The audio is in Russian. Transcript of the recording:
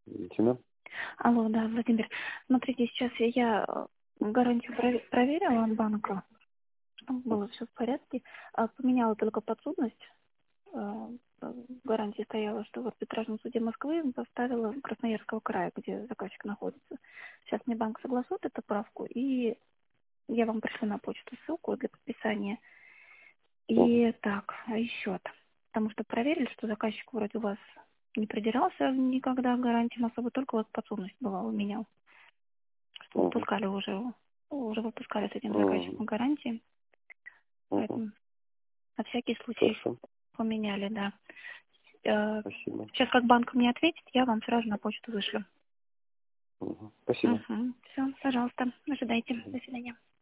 Тина? Алло, да, Владимир. Смотрите, сейчас я гарантию проверила от банка, чтобы было все в порядке. Поменяла только подсудность. В гарантии стояла, что в арбитражном суде Москвы поставила Красноярского края, где заказчик находится. Сейчас мне банк согласует эту правку, и я вам пришлю на почту ссылку для подписания. И так, и счет. Потому что проверили, что заказчик вроде у вас не придирался никогда к гарантиям особо, только вот подсудность была у меня. Что выпускали уже выпускали с этим заказчиком гарантии. Поэтому на всякий случай Хорошо. поменяли, да. Спасибо. Сейчас как банк мне ответит, я вам сразу на почту вышлю. Спасибо. Все, пожалуйста, ожидайте. До свидания.